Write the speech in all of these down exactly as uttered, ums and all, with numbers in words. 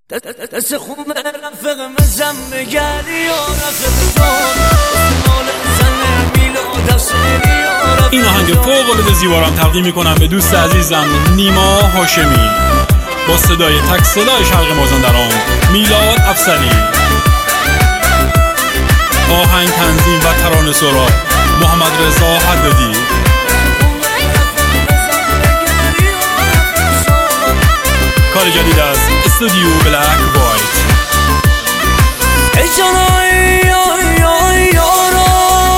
دست خوب رفق مزم بگردی و رفق جان استمال زن میلاد سری. این آهنگ فوق العاده زیبا را تقدیم میکنم به دوست عزیزم نیما هاشمی با صدای تک صدای شرق مازندران میلاد افسری. آهنگ تنظیم و ترانه سرا محمد رضا حدادی. کار جدید از استودیو بلک وایت. ای جانای یارا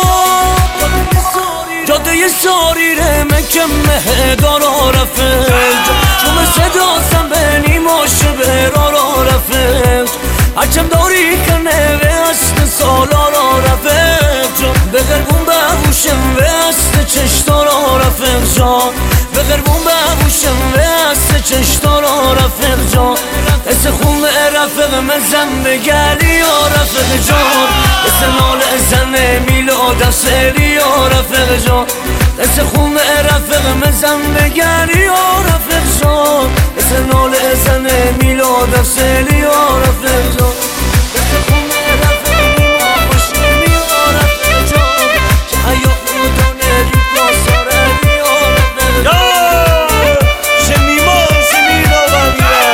جاده ساری رمک مهدارا رفت چون صدا سم به نیماش برارا رفت هرچم داری کنه به اصل سالارا رفت به غربون ببوشم به اصل چشتارا رفت جان به غربون ببوشم به اصل چشتارا رفت جان اس خون رفق مزم بگلی یا رفق جان اس نال زن میلاد سری یا رفق جان اس خون رفق مزم بگلی یا رفق جان اس نال زن میلاد سری یا رفق جان اس خون رفق نیما خوشمی یا رفق جان که حیا خودانه ریپا ساره یا رفق جان شمیما شمینا بمیره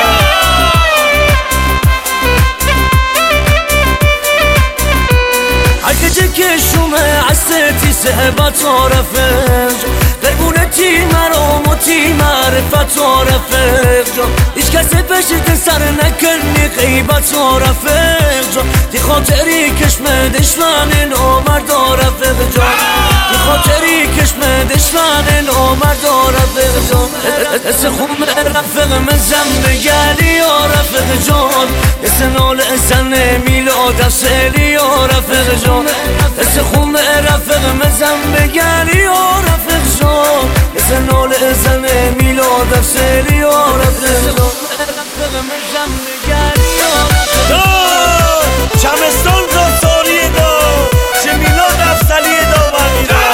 هرکجه که شومه عستی صحبت عرفش قربونتی مرام و تی معرفت عرفش هیچ کسی پشت سر نکنی غیبت عرفش تی خاطری کشم دشمن نامرد عرفش تی خاطری کشم دشمن نامرد عرفش اس خون رفق مزم بگلی عرفش جان اس نال زن میلاد سری عرفش جان اس خون رفق مزم بگلی عرفش جان اس نال زن میلاد سری عرفش جان رفق مزم بگلی عرفش جان چمستان را ساری دا چه میلاد افسلی دا بمیره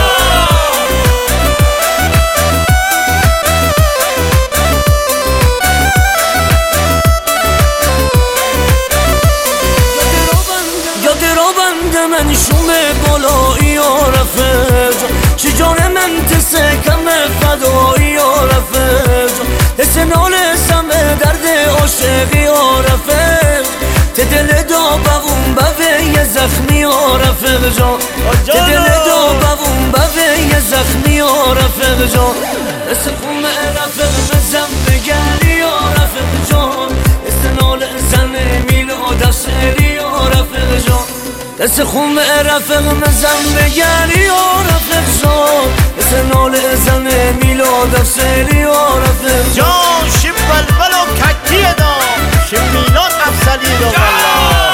من شومه بالایی عرفش چی جان من تسه کم فدایی عرفش حس نالسم به درد عاشقی عرفش ته دل دا بغون بوه یه زخمی عرفش جان ته دل دا بغون بوه یه زخمی عرفش جان حس خون رفق مزم بگلی عرفش جان حس نال زن میلاد سری عرفش جان دست خون رفق مزم بگلی عرفش جان دست نال زن میلاد سری عرفش جان شب بلبل و کتی دا شب میلاد افسلی دا والله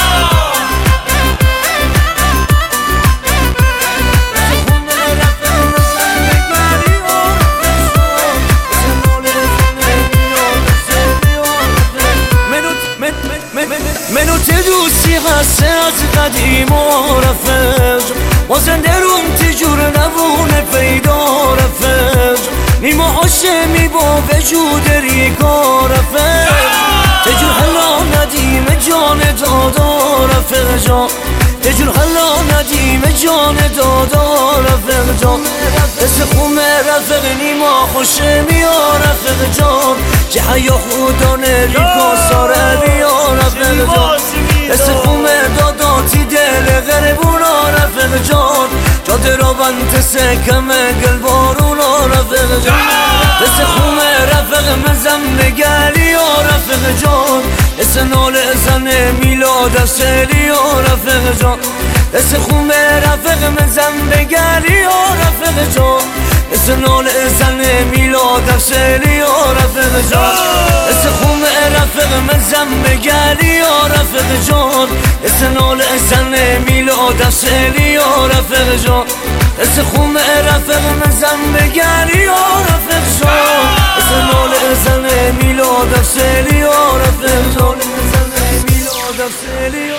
منو تدوسی هسته از قدیم عرفش وزنده روم تجور نبونه پیدا رفش نیما هاشمی با وجود ریکا رفش تجور حلا ندیم جان دادا رفق جان تجور حلا ندیم جان دادا رفق جان دست خون رفق نیما هاشمی رفق جان که حیا خودانه ریکا ساره یا رفق جان دست خون داداتی دل غربونا رفق جان جاده را بند سکمه گل بارونا رفق جان دست خون رفق مزم بگلی یا رفق جان دست نال زن میلاد سری یا رفق جان دست خون رفق مزم بگلی یا رفق جان دست نال زن میلاد سری یا رفق جان دست خون رفق مزم بگلی یا رفق جان دست نال زن میلاد سری یا رفق جان دست خون رفق مزم بگلی یا رفق جان دست نال زن میلاد سری یا رفق جان میلاد سری